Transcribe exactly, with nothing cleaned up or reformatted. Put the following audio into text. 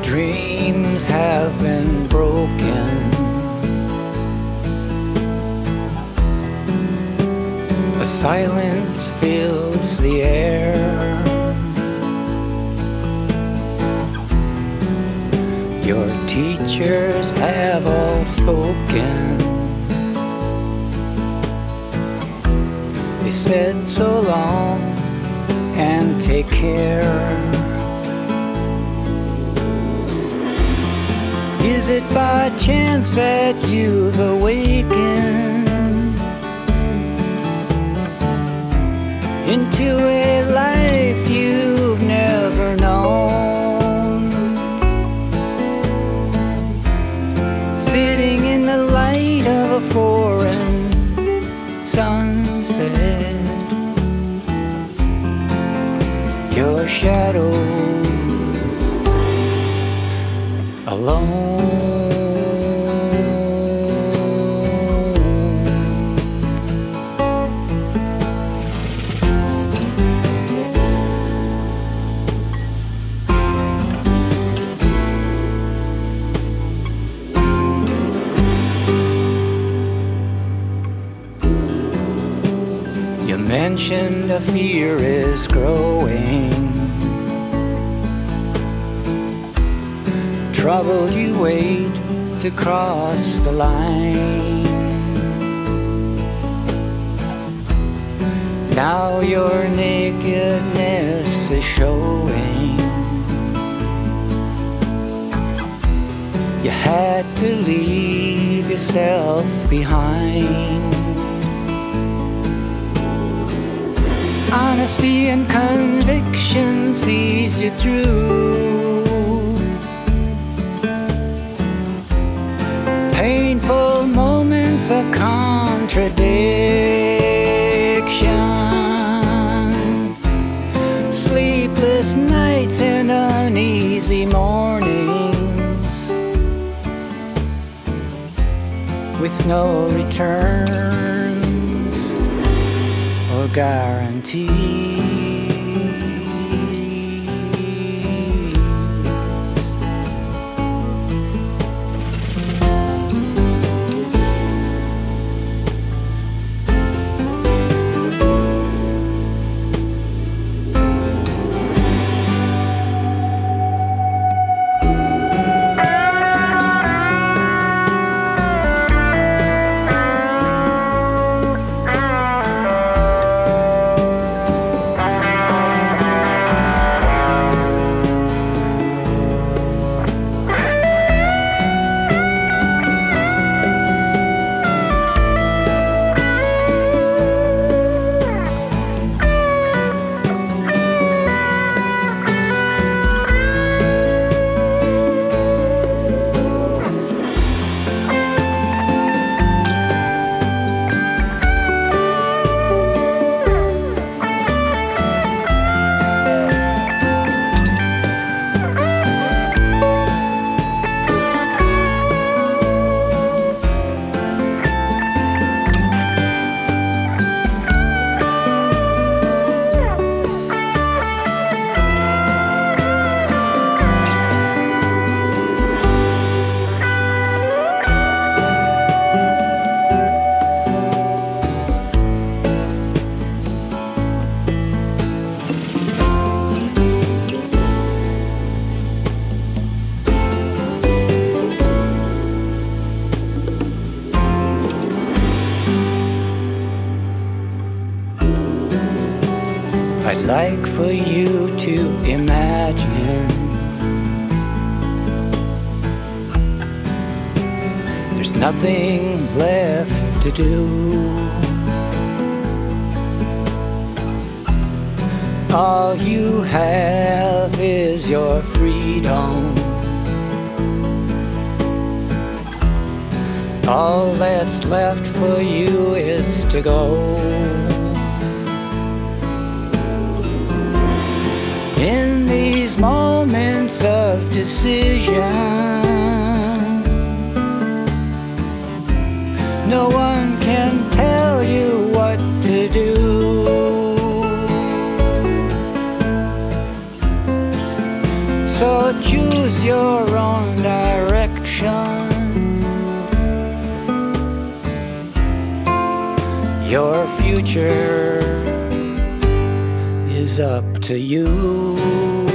dreams have been broken. A silence fills the air. Your teachers have all spoken. They said so long and take care. Is it by chance that you've awakened into a life you've never known? Sitting in the light of a foreign sunset, your shadows alone. You mentioned a fear is growing. Trouble you wait to cross the line. Now your nakedness is showing. You had to leave yourself behind. Honesty and conviction sees you through. Painful moments of contradiction, sleepless nights and uneasy mornings, with no returns or guarantees. I'd like for you to imagine there's nothing left to do. All you have is your freedom. All that's left for you is to go. In these moments of decision, no one can tell you what to do. So choose choose your own direction. Your future is up to you.